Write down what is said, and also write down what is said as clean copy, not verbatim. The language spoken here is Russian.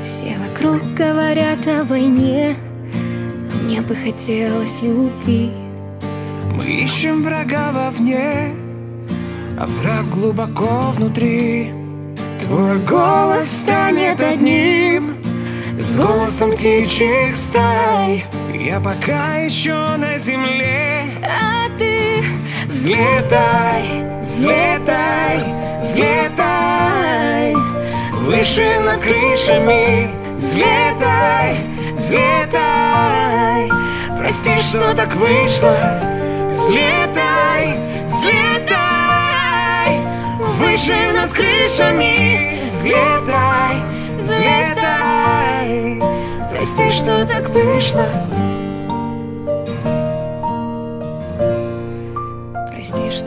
Все вокруг говорят о войне, а мне бы хотелось любви. Мы ищем врага вовне, а враг глубоко внутри. Твой голос станет одним с голосом птичьих стай. Я пока еще на земле, А ты взлетай, взлетай, взлетай выше над крышами. Взлетай, взлетай. Прости, что так вышло. Взлетай, взлетай выше над крышами. Взлетай, взлетай. Прости, что так вышло. прости,